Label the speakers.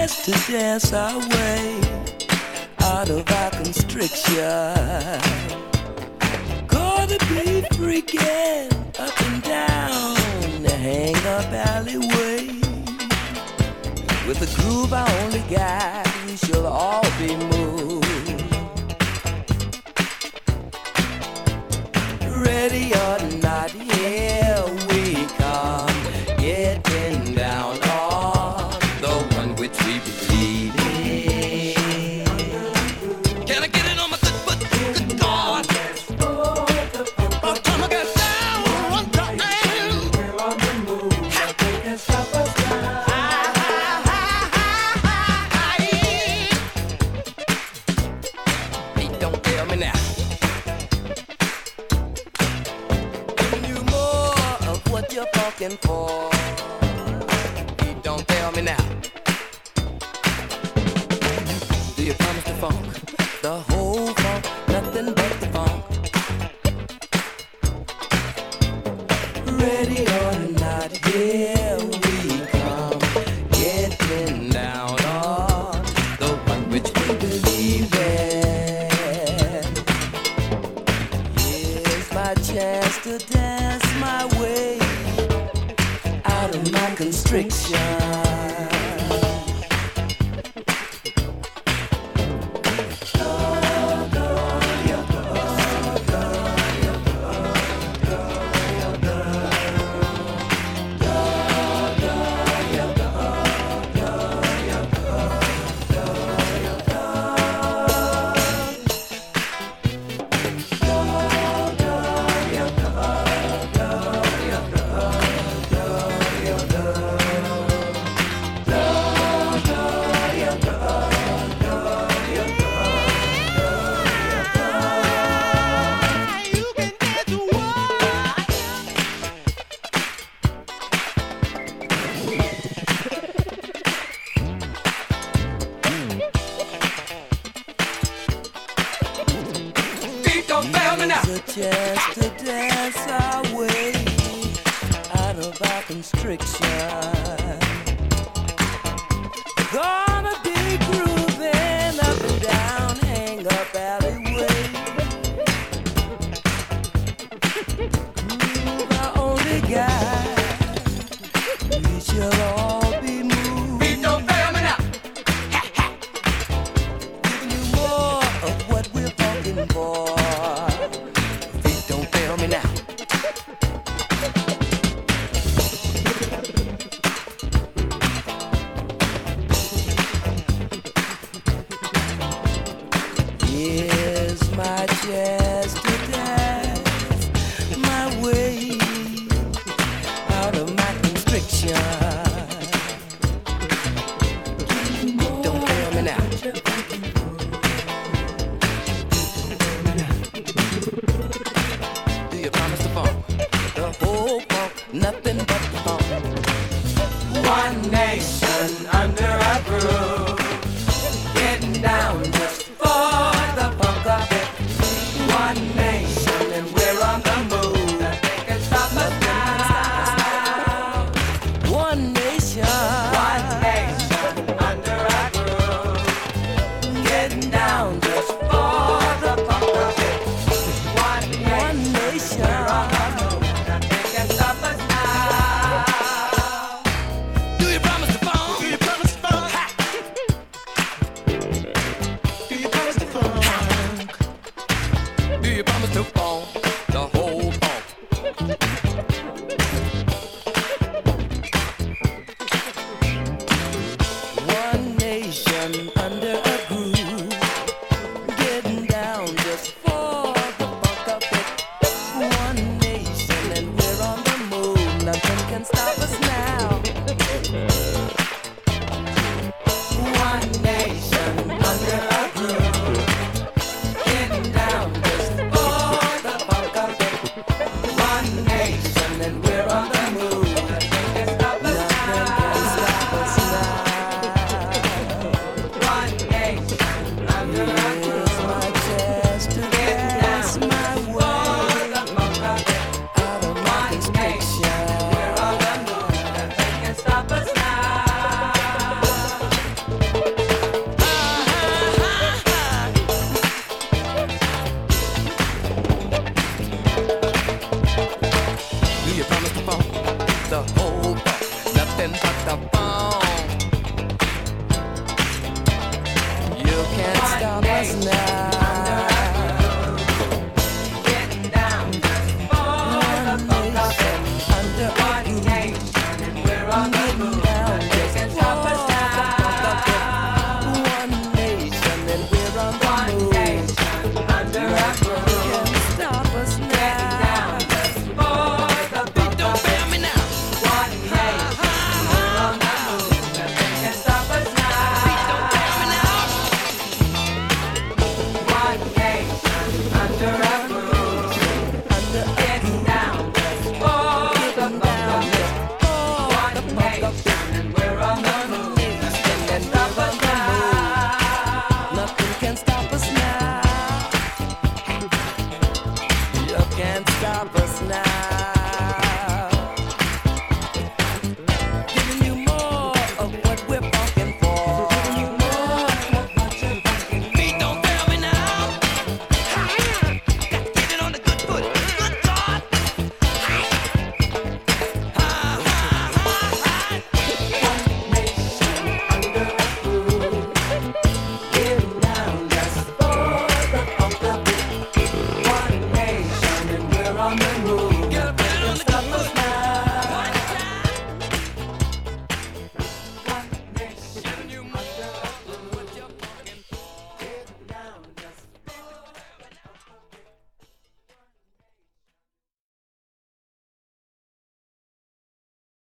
Speaker 1: chance to dance our way out of our constriction. Gonna be freaking up and down the hang-up alleyway. With a groove I only got, we shall all be moved. Ready or not, here we come, getting down on the one which we believe in. Can I get it on my good foot? Good God! By the time I get down one time, we're on the move. They can stop us now. Hey, don't tell me now. You're fucking for. You don't tell me now. Do you promise the funk? The whole funk, nothing but the funk. Ready or not, here we come, getting down on the one which we believe in. Here's my chance to dance my way out of my constriction. A chance to dance our way out of our constriction. Gonna be grooving up and down hang-up alleyway. Groove I only got, we shall all be moved. Beat don't fail me now. Giving you more of what we're fucking for. Me now. nothing but the phone. You can't stop us now.